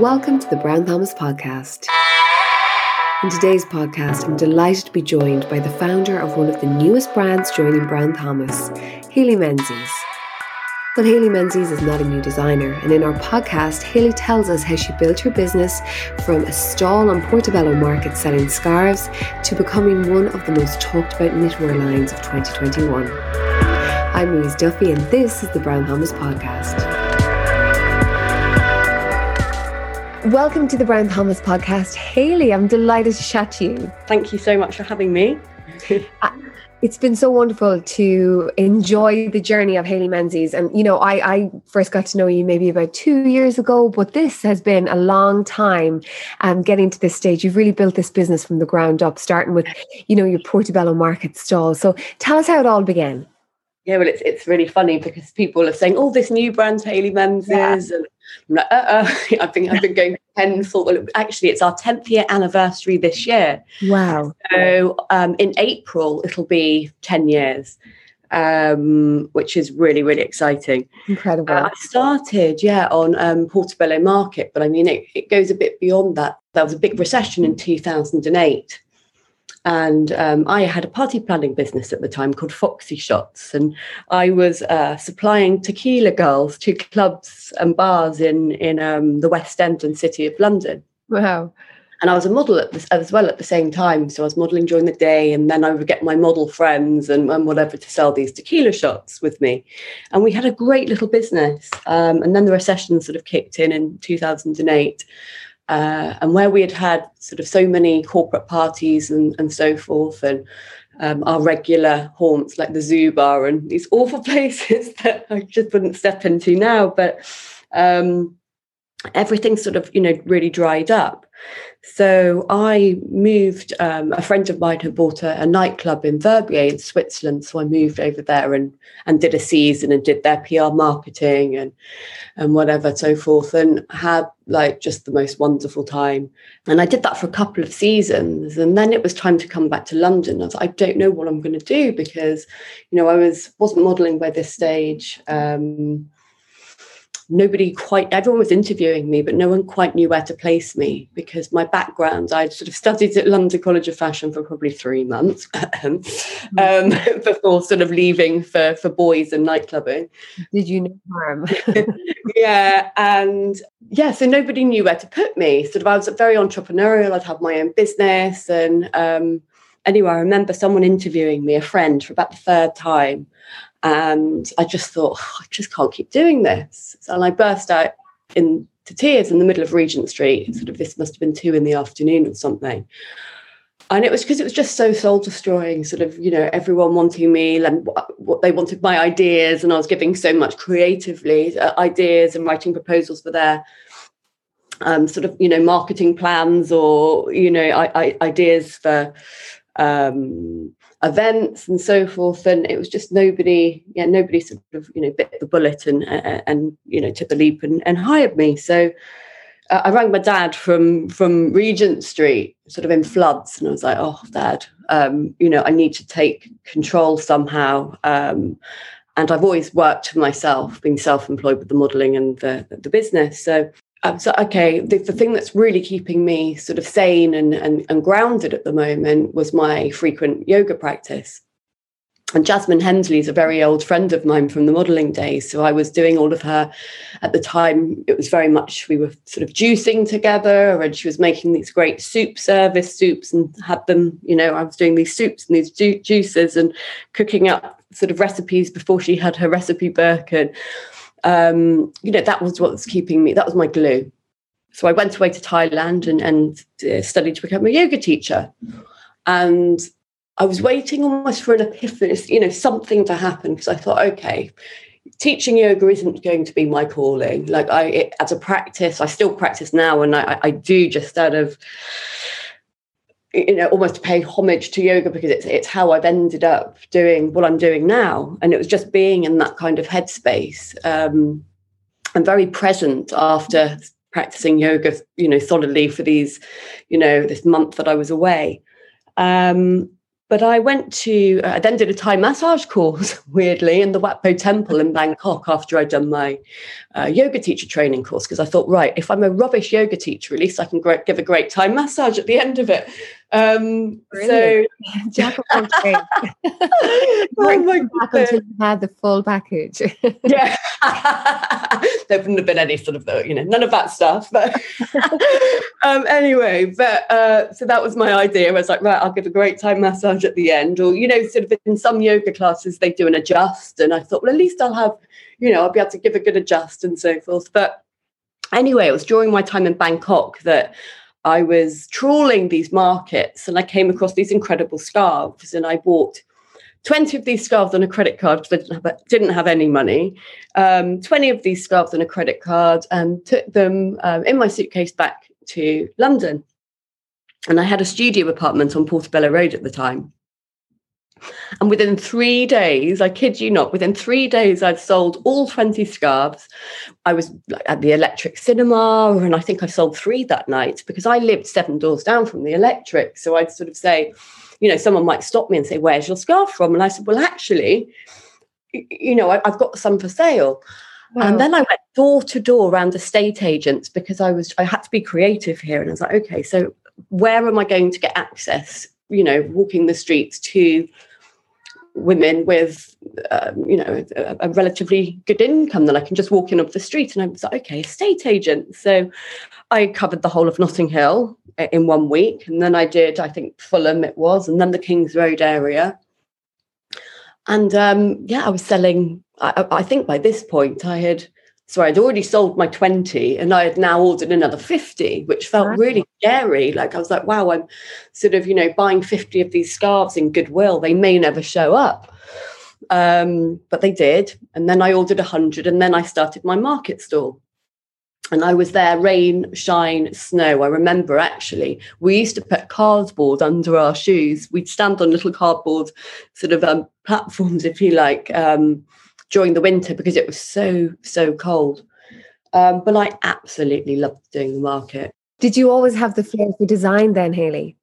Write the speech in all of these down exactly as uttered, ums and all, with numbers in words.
Welcome to the Brown Thomas podcast. In today's podcast, I'm delighted to be joined by the founder of one of the newest brands joining Brown Thomas, Hayley Menzies. But Hayley Menzies is not a new designer, and in our podcast, Hayley tells us how she built her business from a stall on Portobello Market selling scarves to becoming one of the most talked about knitwear lines of twenty twenty-one. I'm Louise Duffy, and this is the Brown Thomas podcast. Welcome to the Brown Thomas podcast. Hayley, I'm delighted to chat to you. Thank you so much for having me. It's been so wonderful to enjoy the journey of Hayley Menzies. And, you know, I, I first got to know you maybe about two years ago, but this has been a long time um, getting to this stage. You've really built this business from the ground up, starting with, you know, your Portobello Market stall. So tell us how it all began. Yeah, well, it's it's really funny because people are saying, oh, this new brand's Hayley Menzies. Yeah. And I'm like, uh-uh. I've been, I've been going ten for, well, actually, it's our tenth year anniversary this year. Wow. So um, in April, it'll be ten years, um, which is really, really exciting. Incredible. Uh, I started, yeah, on um, Portobello Market, but I mean, it, it goes a bit beyond that. There was a big recession in two thousand eight. And um, I had a party planning business at the time called Foxy Shots. And I was uh, supplying tequila girls to clubs and bars in, in um, the West End and City of London. Wow. And I was a model at this, as well at the same time. So I was modelling during the day, and then I would get my model friends and, and whatever to sell these tequila shots with me. And we had a great little business. Um, and then the recession sort of kicked in in two thousand eight. Uh, and where we had had sort of so many corporate parties and, and so forth, and um, our regular haunts like the Zoo Bar and these awful places that I just wouldn't step into now, but um, everything sort of, you know, really dried up. So I moved, um, a friend of mine had bought a, a nightclub in Verbier in Switzerland. So I moved over there and, and did a season and did their P R marketing and, and whatever, so forth, and had like just the most wonderful time. And I did that for a couple of seasons. And then it was time to come back to London. I was like, I don't know what I'm going to do because, you know, I was, wasn't modelling by this stage. Um, Nobody quite, everyone was interviewing me, but no one quite knew where to place me because my background, I'd sort of studied at London College of Fashion for probably three months um, before sort of leaving for, for boys and nightclubbing. Did you know harm? Yeah. And yeah, so nobody knew where to put me. Sort of, I was very entrepreneurial. I'd have my own business. And um, anyway, I remember someone interviewing me, a friend, for about the third time. And I just thought, oh, I just can't keep doing this. So, and I burst out into tears in the middle of Regent Street. Sort of, this must have been two in the afternoon or something. And it was because it was just so soul destroying, sort of, you know, everyone wanting me and what they wanted, my ideas. And I was giving so much creatively uh, ideas and writing proposals for their um, sort of, you know, marketing plans or, you know, I, I, ideas for um events and so forth, and it was just nobody yeah nobody sort of, you know, bit the bullet and and, and you know, took the leap and, and hired me. So uh, I rang my dad from from Regent Street, sort of in floods, and I was like, oh, Dad, um you know, I need to take control somehow, um and I've always worked for myself, being self-employed with the modelling and the the business. So Um, so, okay, the, the thing that's really keeping me sort of sane and, and, and grounded at the moment was my frequent yoga practice. And Jasmine Hemsley is a very old friend of mine from the modelling days. So I was doing all of her, at the time, it was very much, we were sort of juicing together, and she was making these great soup service soups and had them, you know, I was doing these soups and these ju- juices and cooking up sort of recipes before she had her recipe book. And Um, you know, that was what was keeping me, that was my glue. So I went away to Thailand and, and uh, studied to become a yoga teacher. And I was waiting almost for an epiphany, you know, something to happen, because I thought, okay, teaching yoga isn't going to be my calling. Like I, it, as a practice, I still practice now, and I, I do just out of, you know, almost pay homage to yoga because it's it's how I've ended up doing what I'm doing now. And it was just being in that kind of headspace. Um, I'm very present after practicing yoga, you know, solidly for these, you know, this month that I was away. Um, But I went to, I uh, then did a Thai massage course, weirdly, in the Wat Po Temple in Bangkok after I'd done my uh, yoga teacher training course, because I thought, right, if I'm a rubbish yoga teacher, at least I can great, give a great Thai massage at the end of it. Um, so, Jack of all trades. Oh my God. Until you had the full package. Yeah. There wouldn't have been any sort of, the, you know, none of that stuff. But um, anyway, but uh, so that was my idea. I was like, right, I'll give a great Thai massage at the end. Or, you know, sort of in some yoga classes, they do an adjust. And I thought, well, at least I'll have, you know, I'll be able to give a good adjust and so forth. But anyway, it was during my time in Bangkok that I was trawling these markets and I came across these incredible scarves, and I bought twenty of these scarves on a credit card because I didn't have, didn't have any money, um, twenty of these scarves on a credit card, and took them um, in my suitcase back to London. And I had a studio apartment on Portobello Road at the time. And within three days, I kid you not, within three days, I'd sold all twenty scarves. I was at the Electric Cinema, and I think I sold three that night because I lived seven doors down from the Electric. So I'd sort of say, you know, someone might stop me and say, where's your scarf from? And I said, well, actually, you know, I've got some for sale. Wow. And then I went door to door around estate agents because I was, I had to be creative here. And I was like, okay, so where am I going to get access, you know, walking the streets to women with, um, you know, a, a relatively good income that I can just walk in off the street? And I was like, okay, estate agent. So I covered the whole of Notting Hill in one week. And then I did, I think, Fulham it was, and then the Kings Road area. And um, yeah, I was selling, I, I think by this point I had, sorry, I'd already sold my twenty and I had now ordered another fifty, which felt wow. really scary. Like I was like, wow, I'm sort of, you know, buying fifty of these scarves in goodwill. They may never show up. Um, but they did. And then I ordered one hundred, and then I started my market stall. And I was there, rain, shine, snow. I remember, actually, we used to put cardboard under our shoes. We'd stand on little cardboard sort of um, platforms, if you like, um, during the winter because it was so, so cold. Um, but I absolutely loved doing the market. Did you always have the flair for design then, Hayley?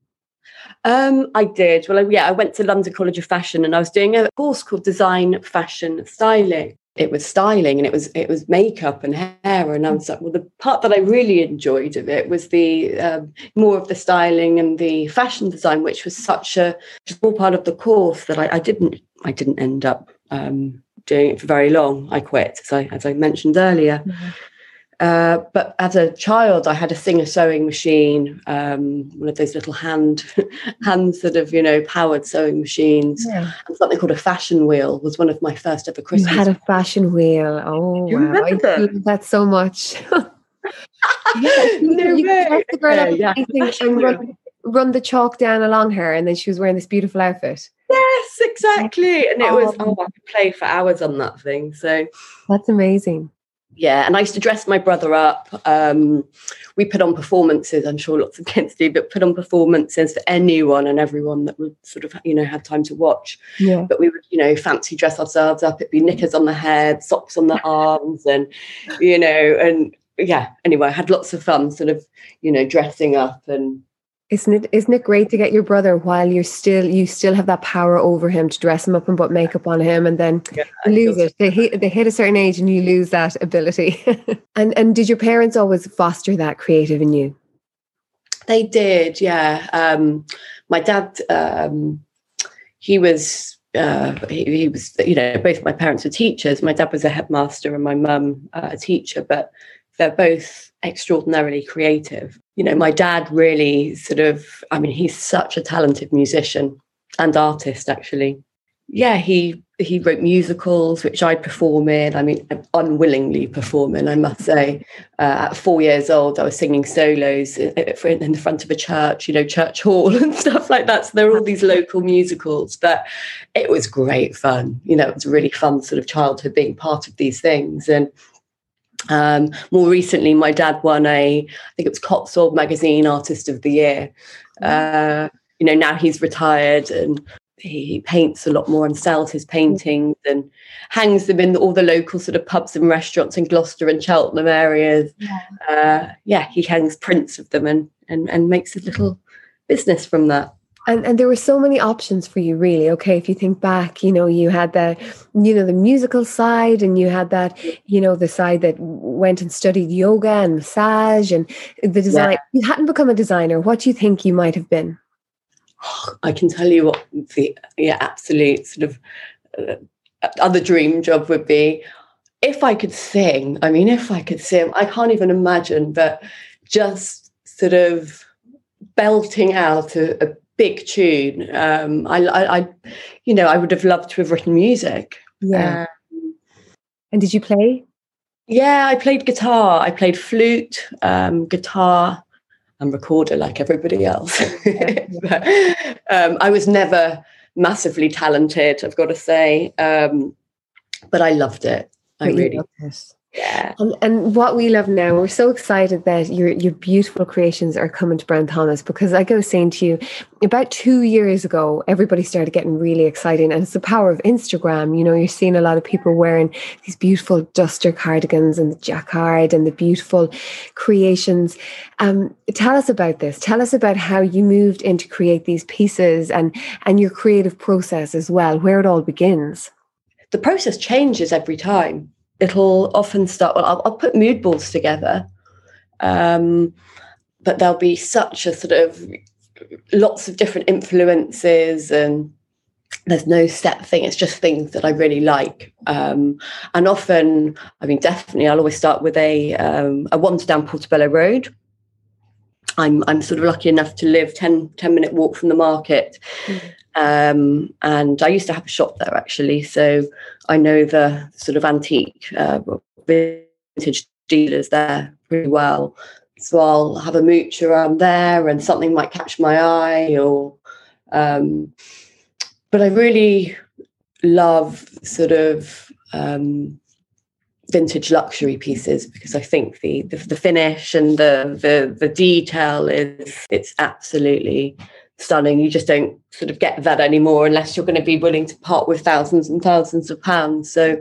Um, I did. Well, I, yeah, I went to London College of Fashion and I was doing a course called Design, Fashion, Styling. It was styling and it was it was makeup and hair. And I was like, well, the part that I really enjoyed of it was the um, more of the styling and the fashion design, which was such a small part of the course that I, I didn't I didn't end up um, doing it for very long. I quit, as I as I mentioned earlier. Mm-hmm. Uh, but as a child, I had a Singer sewing machine, um, one of those little hand, hand sort of, you know, powered sewing machines. Yeah. And something called a fashion wheel was one of my first ever Christmas. You had a fashion wheel. Oh, you wow. I love that so much. Yeah, no you way. could the girl yeah, up yeah. and run, run the chalk down along her, and then she was wearing this beautiful outfit. Yes, exactly. And it was, oh, I could play for hours on that thing. So that's amazing. Yeah, and I used to dress my brother up. Um, we put on performances, I'm sure lots of kids do, but put on performances for anyone and everyone that would sort of, you know, have time to watch. Yeah. But we would, you know, fancy dress ourselves up. It'd be knickers on the head, socks on the arms, and, you know, and yeah, anyway, I had lots of fun sort of, you know, dressing up. And Isn't it isn't it great to get your brother while you're still you still have that power over him to dress him up and put makeup on him, and then yeah, you lose it. They hit they hit a certain age and you lose that ability. and and did your parents always foster that creative in you? They did, yeah. Um, my dad, um, he was uh, he, he was you know both my parents were teachers. My dad was a headmaster and my mum uh, a teacher, but they're both extraordinarily creative. You know, my dad really sort of, I mean, he's such a talented musician and artist, actually. Yeah, he he wrote musicals, which I'd perform in. I mean, unwillingly perform in, I must say. Uh, at four years old, I was singing solos in the front of a church, you know, church hall and stuff like that. So there were all these local musicals, but it was great fun. You know, it was really fun sort of childhood being part of these things. And Um, more recently, my dad won a, I think it was Cotswold Magazine Artist of the Year. Uh, you know, now he's retired and he paints a lot more and sells his paintings and hangs them in all the local sort of pubs and restaurants in Gloucester and Cheltenham areas. Yeah, uh, yeah he hangs prints of them and, and, and makes a little business from that. And and there were so many options for you, really. Okay, if you think back, you know, you had the, you know, the musical side, and you had that, you know, the side that went and studied yoga and massage and the design. Yeah. You hadn't become a designer. What do you think you might have been? I can tell you what the yeah, absolute sort of uh, other dream job would be. If I could sing, I mean, if I could sing, I can't even imagine, but just sort of belting out a, a big tune. Um, I, I, I, you know, I would have loved to have written music. Yeah. Um, And did you play? yeah, I played guitar. I played flute, um, guitar, and recorder like everybody else. But, um, I was never massively talented, I've got to say, um, but I loved it. I But you really, loved it. yeah. And, and what we love now, we're so excited that your your beautiful creations are coming to Brown Thomas, because like I was saying to you, about two years ago, everybody started getting really exciting, and it's the power of Instagram. You know, you're seeing a lot of people wearing these beautiful duster cardigans and the jacquard and the beautiful creations. Um, tell us about this. Tell us about how you moved in to create these pieces, and and your creative process as well, where it all begins. The process changes every time. It'll often start, well, I'll, I'll put mood boards together, um, but there'll be such a sort of lots of different influences, and there's no set thing. It's just things that I really like. Um, and often, I mean, definitely, I'll always start with a um, a wander down Portobello Road. I'm I'm sort of lucky enough to live ten, ten minute walk from the market. Mm. Um, and I used to have a shop there, actually. So I know the sort of antique uh, vintage dealers there pretty well. So I'll have a mooch around there, and something might catch my eye. Or, um, but I really love sort of um, vintage luxury pieces, because I think the, the the finish and the the the detail is it's absolutely stunning. You just don't sort of get that anymore unless you're going to be willing to part with thousands and thousands of pounds. So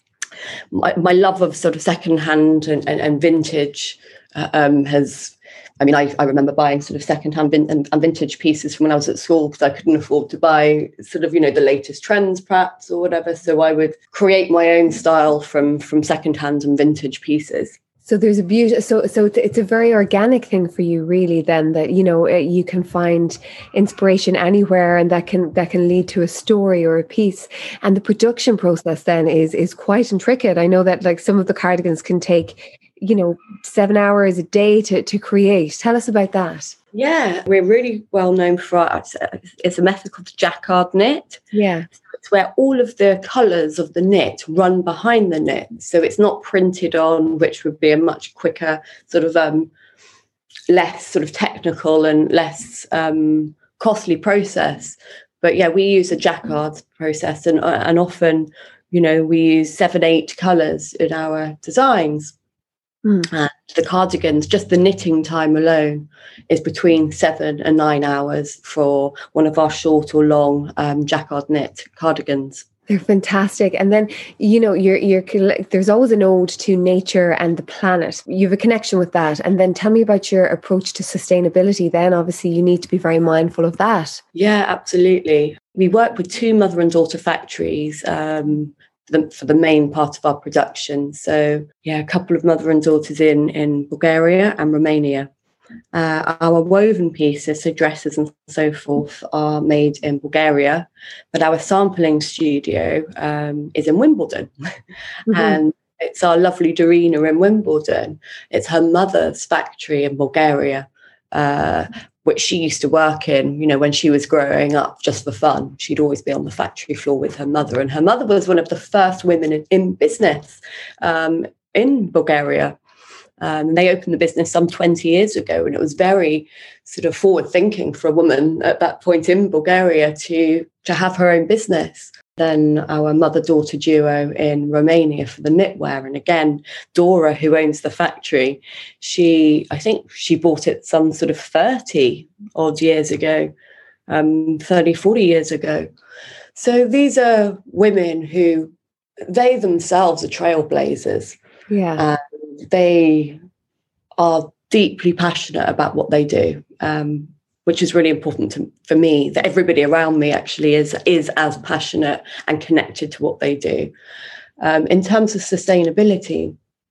my, my love of sort of secondhand and, and, and vintage uh, um, has, I mean, I, I remember buying sort of secondhand vin- and, and vintage pieces from when I was at school, because I couldn't afford to buy sort of, you know, the latest trends perhaps or whatever. So I would create my own style from, from secondhand and vintage pieces. So there's a beauty. So so it's a very organic thing for you, really. Then that, you know, you can find inspiration anywhere, and that can that can lead to a story or a piece. And the production process then is is quite intricate. I know that like some of the cardigans can take, you know, seven hours a day to to create. Tell us about that. Yeah, we're really well known for our, it's a method called jacquard knit. Yeah. It's where all of the colours of the knit run behind the knit. So it's not printed on, which would be a much quicker sort of um, less sort of technical and less um, costly process. But yeah, we use a jacquard process, and, uh, and often, you know, we use seven, eight colours in our designs. Mm. And the cardigans, just the knitting time alone is between seven and nine hours for one of our short or long um, jacquard knit cardigans. They're fantastic. And then, you know, you're, you're, there's always an ode to nature and the planet. You have a connection with that. And then tell me about your approach to sustainability. Then obviously you need to be very mindful of that. Yeah, absolutely. We work with two mother and daughter factories um, The, for the main part of our production. So yeah, a couple of mother and daughters in in Bulgaria and Romania. Uh, our woven pieces, so dresses and so forth, are made in Bulgaria, but our sampling studio um, is in Wimbledon. Mm-hmm. And it's our lovely Dorina in Wimbledon. It's her mother's factory in Bulgaria, uh, which she used to work in, you know, when she was growing up, just for fun. She'd always be on the factory floor with her mother. And her mother was one of the first women in, in business um, in Bulgaria. Um, they opened the business some twenty years ago, and it was very sort of forward thinking for a woman at that point in Bulgaria to, to have her own business. Then our mother-daughter duo in Romania for the knitwear. And again, Dora, who owns the factory, she, I think she bought it some sort of thirty odd years ago, um, thirty, forty years ago. So these are women who, they themselves are trailblazers. Yeah. And they are deeply passionate about what they do. Um, which is really important to, for me, that everybody around me actually is is as passionate and connected to what they do. Um, in terms of sustainability,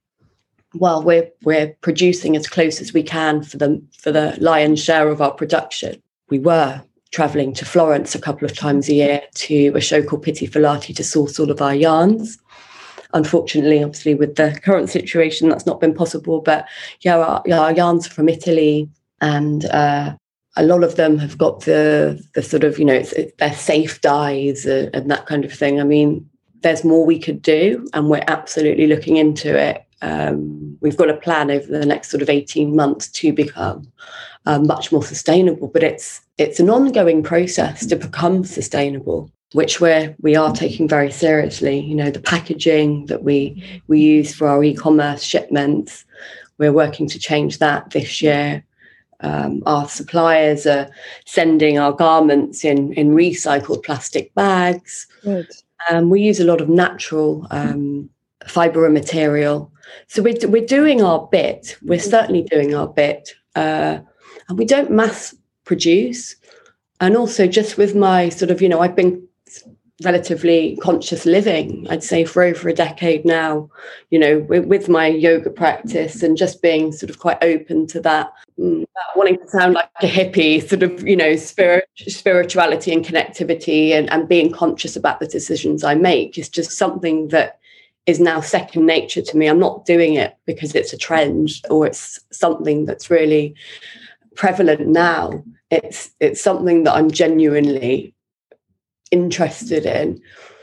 well, we're we're producing as close as we can for the for the lion's share of our production. We were travelling to Florence a couple of times a year to a show called Pitti Filati to source all of our yarns. Unfortunately, obviously, with the current situation, that's not been possible. But yeah, our, our yarns are from Italy, and uh, a lot of them have got the the sort of, you know, it's, it's, they're safe dyes uh, and that kind of thing. I mean, there's more we could do, and we're absolutely looking into it. Um, we've got a plan over the next sort of eighteen months to become um, much more sustainable, but it's it's an ongoing process to become sustainable, which we're we are taking very seriously. You know, the packaging that we we use for our e-commerce shipments, we're working to change that this year. Um, our suppliers are sending our garments in in recycled plastic bags. Good. Um, we use a lot of natural um, fibre material. So we're, we're doing our bit. We're certainly doing our bit. Uh, and we don't mass produce. And also just with my sort of, you know, I've been relatively conscious living, I'd say, for over a decade now, you know, with, with my yoga practice and just being sort of quite open to that, not wanting to sound like a hippie, sort of, you know, spirit, spirituality and connectivity and, and being conscious about the decisions I make is just something that is now second nature to me. I'm not doing it because it's a trend or it's something that's really prevalent now. It's it's something that I'm genuinely interested in.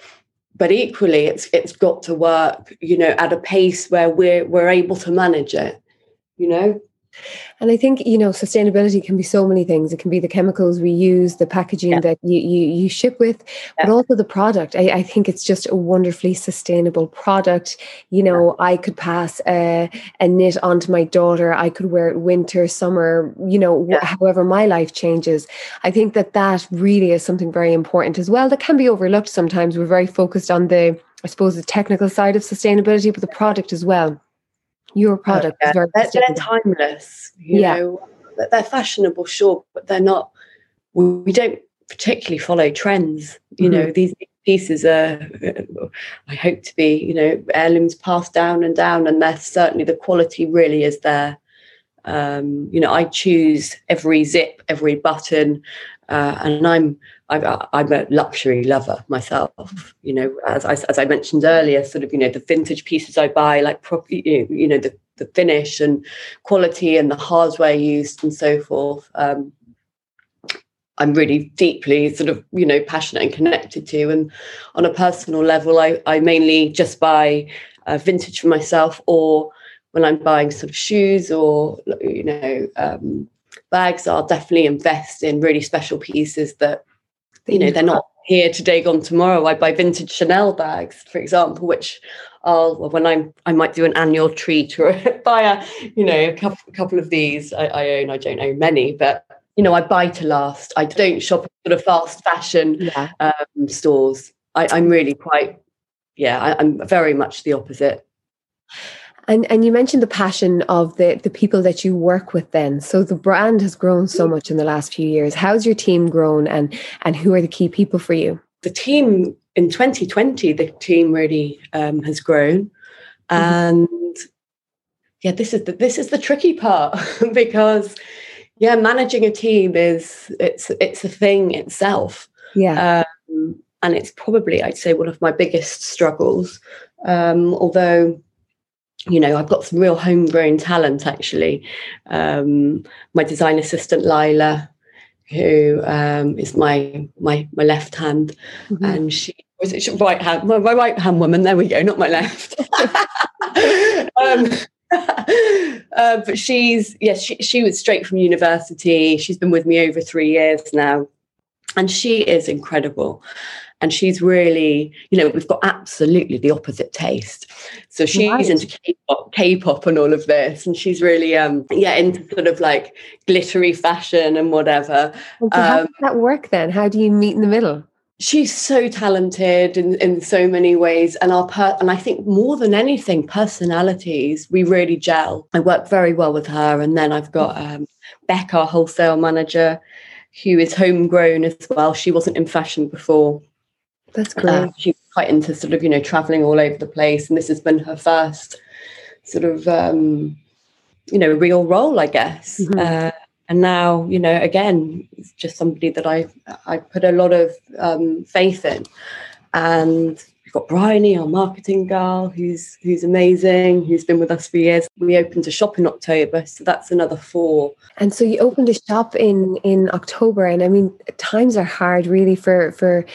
But equally, it's it's got to work, you know, at a pace where we're we're able to manage it, you know. And I think, you know, sustainability can be so many things. It can be the chemicals we use, the packaging yeah. that you, you you ship with, yeah. but also the product. I, I think it's just a wonderfully sustainable product. You know, yeah. I could pass a, a knit onto my daughter. I could wear it winter, summer, you know, yeah. wh- however my life changes. I think that that really is something very important as well that can be overlooked sometimes. We're very focused on the, I suppose, the technical side of sustainability, but the product as well. Your product oh, yeah. is very they're, they're timeless, you yeah. know. They're fashionable, sure, but they're not. We don't particularly follow trends. You mm-hmm. know, these pieces are, I hope to be, you know, heirlooms passed down and down, and they're certainly the quality really is there. Um, you know, I choose every zip, every button, uh, and I'm I, I'm a luxury lover myself. You know, as I, as I mentioned earlier, sort of, you know, the vintage pieces I buy, like properly, you know, the, the finish and quality and the hardware used and so forth. Um, I'm really deeply sort of, you know, passionate and connected to. And on a personal level, I, I mainly just buy uh, vintage for myself, or when I'm buying sort of shoes or, you know, um, bags, I'll definitely invest in really special pieces that, you know, they're not here today, gone tomorrow. I buy vintage Chanel bags, for example, which I'll, when I'm, I might do an annual treat or buy a, you know, a couple, a couple of these I, I own. I don't own many, but, you know, I buy to last. I don't shop at sort of fast fashion yeah. um, stores. I, I'm really quite, yeah, I, I'm very much the opposite. And and you mentioned the passion of the, the people that you work with then. So the brand has grown so much in the last few years. How's your team grown, and, and who are the key people for you? The team in twenty twenty, the team really um, has grown. Mm-hmm. And yeah, this is the, this is the tricky part because, yeah, managing a team is, it's, it's a thing itself. Yeah. Um, and it's probably, I'd say, one of my biggest struggles. Um, although, you know, I've got some real homegrown talent, actually. Um, my design assistant, Lila, who um, is my my my left hand, mm-hmm. and she was it right hand, my, my right hand woman. There we go, not my left. um, uh, but she's yes, she she was straight from university. She's been with me over three years now, and she is incredible. And she's really, you know, we've got absolutely the opposite taste. So she's right. into K-pop, K-pop and all of this. And she's really, um, yeah, into sort of like glittery fashion and whatever. And so um, how does that work then? How do you meet in the middle? She's so talented in, in so many ways. And our per- and I think more than anything, personalities, we really gel. I work very well with her. And then I've got um, Becca, our wholesale manager, who is homegrown as well. She wasn't in fashion before. That's great. Uh, she's quite into sort of, you know, traveling all over the place. And this has been her first sort of, um, you know, real role, I guess. Mm-hmm. Uh, and now, you know, again, it's just somebody that I I put a lot of um, faith in. And we've got Bryony, our marketing girl, who's who's amazing, who's been with us for years. We opened a shop in October, so that's another four. And so you opened a shop in in October, and I mean, times are hard, really, for for.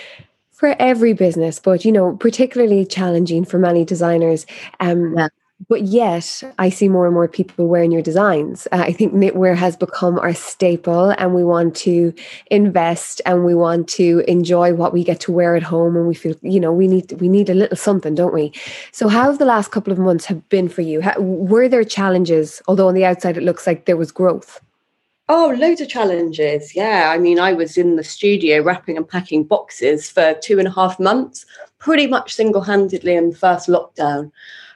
for every business, but, you know, particularly challenging for many designers. Um, yeah. But yet I see more and more people wearing your designs. Uh, I think knitwear has become our staple, and we want to invest and we want to enjoy what we get to wear at home. And we feel, you know, we need, we need a little something, don't we? So how have the last couple of months have been for you? How, were there challenges? Although on the outside, it looks like there was growth. Oh, loads of challenges. Yeah. I mean, I was in the studio wrapping and packing boxes for two and a half months, pretty much single-handedly in the first lockdown.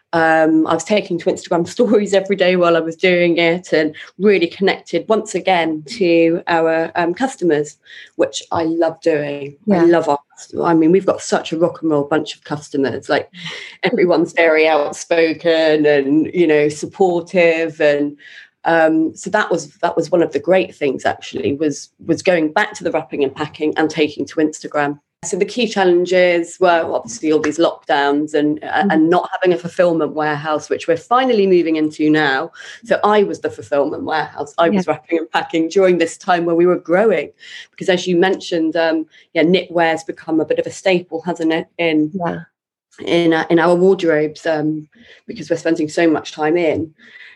Um, I was taking to Instagram stories every day while I was doing it, and really connected once again to our um, customers, which I love doing. Yeah. I love our customers. I mean, we've got such a rock and roll bunch of customers. Like, everyone's very outspoken and, you know, supportive. And um, so that was that was one of the great things, actually, was was going back to the wrapping and packing and taking to Instagram. So the key challenges were obviously all these lockdowns and mm-hmm. and not having a fulfillment warehouse, which we're finally moving into now. So I was the fulfillment warehouse. I yeah. was wrapping and packing during this time where we were growing, because as you mentioned, um, yeah, knitwear's become a bit of a staple, hasn't it? In yeah. in uh, in our wardrobes, um, because we're spending so much time in.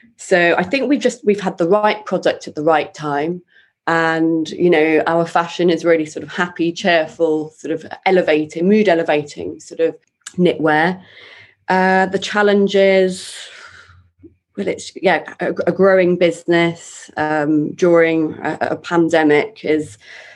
So I think we've just we've had the right product at the right time. And, you know, our fashion is really sort of happy, cheerful, sort of elevating, mood elevating sort of knitwear. Uh, the challenges, well, it's, yeah, a, a growing business um, during a, a pandemic is,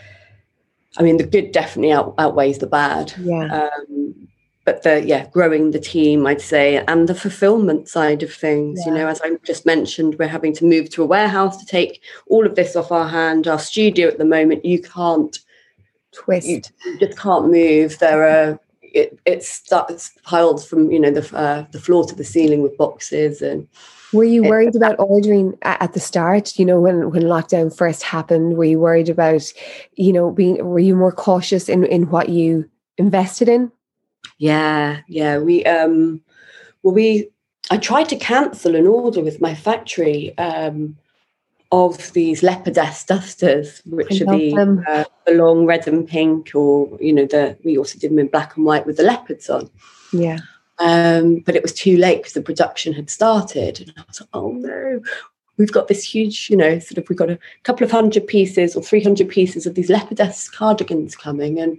I mean, the good definitely out, outweighs the bad. Yeah. Um, But the yeah, growing the team, I'd say, and the fulfillment side of things. Yeah. You know, as I just mentioned, we're having to move to a warehouse to take all of this off our hand. Our studio at the moment, you can't twist. You, you just can't move. There are it it starts piled from you know the uh, the floor to the ceiling with boxes. And were you worried it, about ordering at the start? You know, when when lockdown first happened, were you worried about you know being? Were you more cautious in in what you invested in? Yeah, yeah. We um, well, we. I tried to cancel an order with my factory um, of these leopardess dusters, which are the, uh, the long red and pink, or you know, the we also did them in black and white with the leopards on. Yeah. Um, but it was too late because the production had started, and I was like, oh no. We've got this huge, you know, sort of. We've got a couple of hundred pieces or three hundred pieces of these leopardess cardigans coming, and.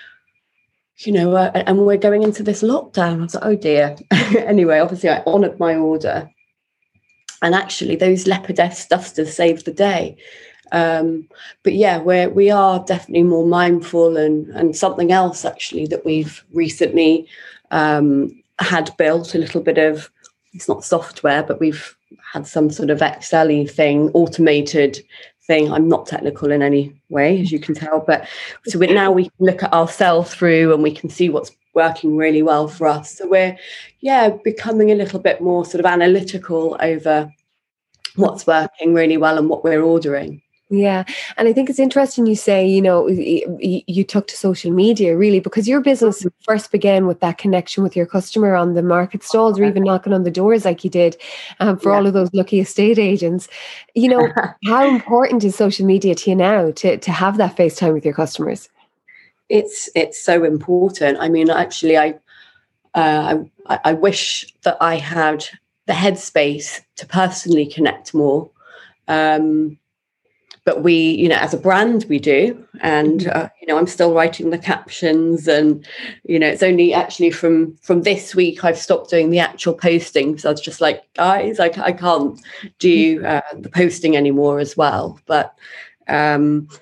You know, uh, and we're going into this lockdown. I was like, oh dear. Anyway, obviously I honoured my order. And actually those leopardess dusters saved the day. Um, but yeah, we're, we are definitely more mindful, and, and something else actually that we've recently um, had built a little bit of, it's not software, but we've had some sort of Excel-y thing, automated thing. I'm not technical in any way, as you can tell, but so we, now we can look at our sell through and we can see what's working really well for us. So we're, yeah, becoming a little bit more sort of analytical over what's working really well and what we're ordering. Yeah. And I think it's interesting you say, you know, you, you took to social media really, because your business first began with that connection with your customer on the market stalls, or even knocking on the doors like you did um, for yeah. all of those lucky estate agents. You know, how important is social media to you now to, to have that FaceTime with your customers? It's it's so important. I mean, actually, I, uh, I, I wish that I had the headspace to personally connect more. Um But we, you know, as a brand, we do. And, uh, you know, I'm still writing the captions, and, you know, it's only actually from from this week I've stopped doing the actual posting. So I was just like, guys, I, I can't do uh, the posting anymore as well. But um,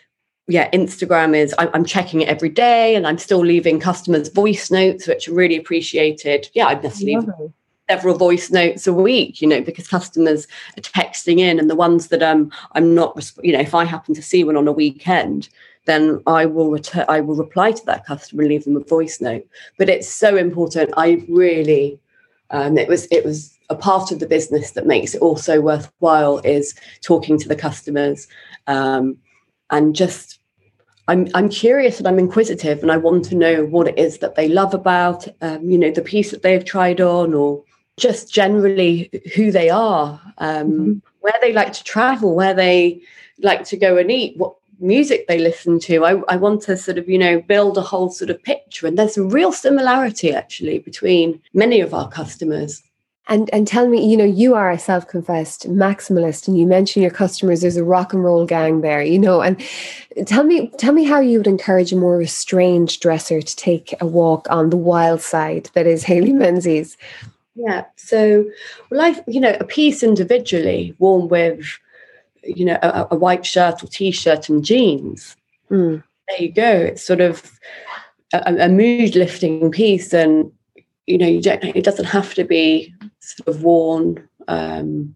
yeah, Instagram is, I'm, I'm checking it every day, and I'm still leaving customers voice notes, which are really appreciated. Yeah, I just leave several voice notes a week, you know, because customers are texting in, and the ones that um, I'm not, you know, if I happen to see one on a weekend, then I will return, I will reply to that customer and leave them a voice note. But it's so important. I really, um, it was, it was a part of the business that makes it also worthwhile is talking to the customers, um, and just, I'm, I'm curious and I'm inquisitive, and I want to know what it is that they love about, um, you know, the piece that they've tried on, or just generally who they are, um, mm-hmm. where they like to travel, where they like to go and eat, what music they listen to. I, I want to sort of, you know, build a whole sort of picture. And there's a real similarity actually between many of our customers. And and tell me, you know, you are a self-confessed maximalist, and you mention your customers, there's a rock and roll gang there, you know, and tell me, tell me how you would encourage a more restrained dresser to take a walk on the wild side that is Hayley Menzies. Yeah. So, well, I, you know, a piece individually worn with, you know, a, a white shirt or T-shirt and jeans. Mm. There you go. It's sort of a, a mood lifting piece. And, you know, you don't, it doesn't have to be sort of worn um,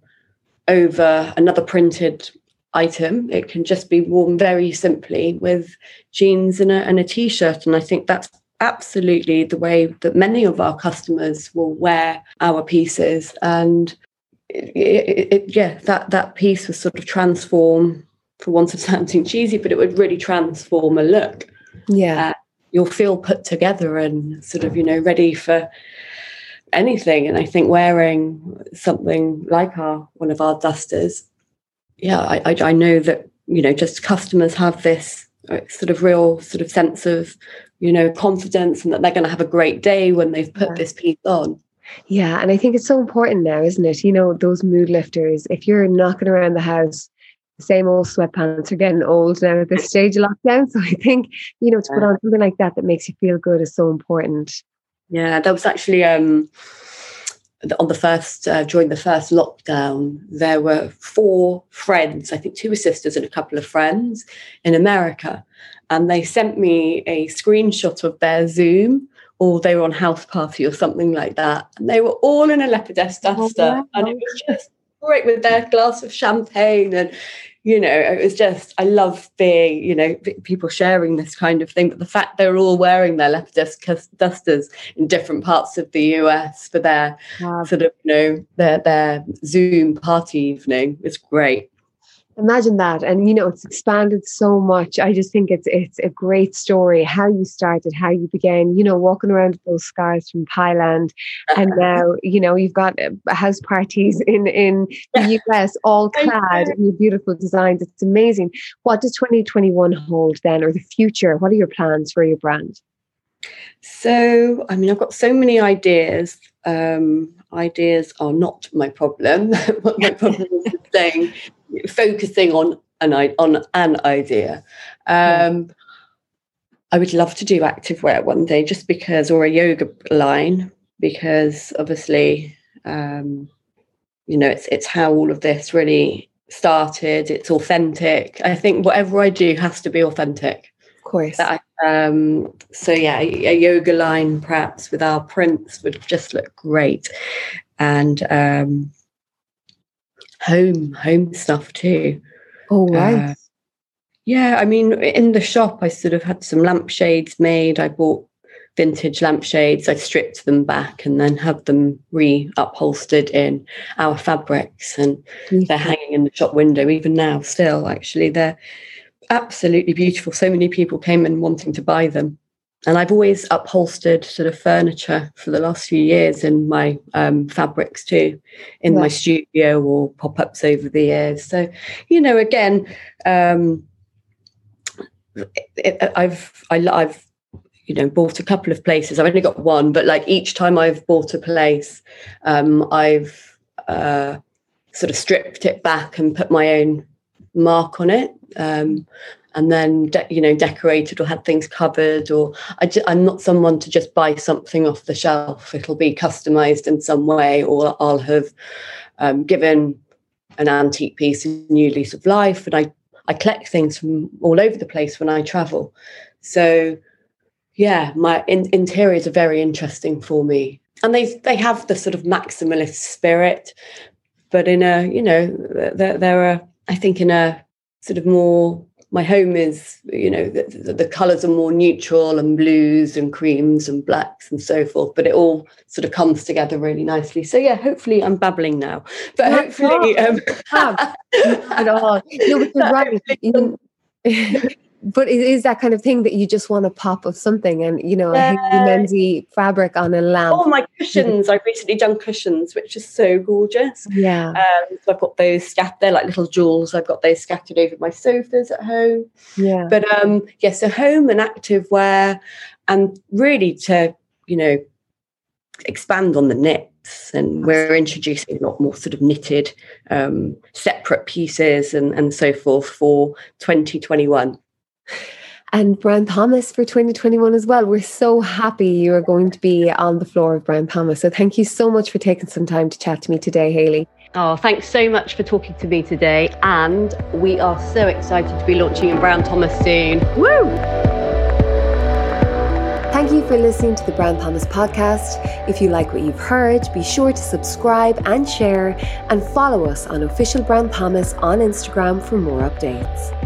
over another printed item. It can just be worn very simply with jeans and a, and a T-shirt. And I think that's absolutely the way that many of our customers will wear our pieces. And it, it, it, yeah, that that piece was sort of transform, for want of sounding cheesy, but it would really transform a look. Yeah, uh, you'll feel put together and sort of, you know, ready for anything. And I think wearing something like our one of our dusters, yeah, I, I, I know that, you know, just customers have this sort of real sort of sense of, you know, confidence, and that they're going to have a great day when they've put yeah. this piece on. Yeah, and I think it's so important now, isn't it? You know, those mood lifters. If you're knocking around the house, the same old sweatpants are getting old now at this stage of lockdown. So I think, you know, to put on something like that that makes you feel good is so important. Yeah, that was actually um, on the first, uh, during the first lockdown, there were four friends, I think two were sisters and a couple of friends in America. And they sent me a screenshot of their Zoom, or they were on house party or something like that. And they were all in a Leopardess duster. Oh, wow. And it was just great with their glass of champagne. And, you know, it was just, I love being, you know, people sharing this kind of thing. But the fact they're all wearing their Leopardess dusters in different parts of the U S for their wow. sort of, you know, their, their Zoom party evening is great. Imagine that. And, you know, it's expanded so much. I just think it's it's a great story, how you started, how you began, you know, walking around with those scars from Thailand. And now, you know, you've got house parties in, in the U S all clad in your beautiful designs. It's amazing. What does twenty twenty-one hold then, or the future? What are your plans for your brand? So, I mean, I've got so many ideas. Um, ideas are not my problem. My problem is staying, focusing on an on an idea. Um, I would love to do activewear one day, just because, or a yoga line, because obviously, um, you know, it's it's how all of this really started. It's authentic. I think whatever I do has to be authentic. Of course. That I, um, so yeah, a, a yoga line perhaps with our prints would just look great, and um, home home stuff too. Oh right. Uh, yeah, I mean, in the shop, I sort of had some lampshades made. I bought vintage lampshades. I stripped them back and then had them re-upholstered in our fabrics, and mm-hmm. they're hanging in the shop window even now. Still, actually, they're absolutely beautiful. So many people came in wanting to buy them, and I've always upholstered sort of furniture for the last few years in my um, fabrics too, in yeah. my studio or pop-ups over the years. So, you know, again, um, it, it, I've I, I've you know bought a couple of places. I've only got one, but like each time I've bought a place, um, I've uh, sort of stripped it back and put my own mark on it, um, and then de- you know decorated or had things covered. Or I ju- I'm not someone to just buy something off the shelf. It'll be customized in some way, or I'll have um, given an antique piece a new lease of life, and I I collect things from all over the place when I travel. So yeah, my in- interiors are very interesting for me. And they they have the sort of maximalist spirit, but in a, you know, there, there are, I think in a sort of more, my home is, you know, the, the, the colours are more neutral and blues and creams and blacks and so forth, but it all sort of comes together really nicely. So yeah, hopefully I'm babbling now, but Not hopefully... Um, not at all. No, but you're right. You, but it is that kind of thing that you just want a pop of something, and you know, yeah. a Haley Menzies fabric on a lamp. Oh, my cushions! I've recently done cushions, which is so gorgeous. Yeah. Um, so I've got those scattered. They're like little jewels. I've got those scattered over my sofas at home. Yeah. But um, yeah, so home and active wear, and really to, you know, expand on the knits. And we're introducing a lot more sort of knitted, um, separate pieces and and so forth for twenty twenty-one. And Brown Thomas for twenty twenty-one as well. We're so happy you are going to be on the floor of Brown Thomas. So thank you so much for taking some time to chat to me today, Haley. Oh, thanks so much for talking to me today. And we are so excited to be launching in Brown Thomas soon. Woo! Thank you for listening to the Brown Thomas podcast. If you like what you've heard, be sure to subscribe and share, and follow us on Official Brown Thomas on Instagram for more updates.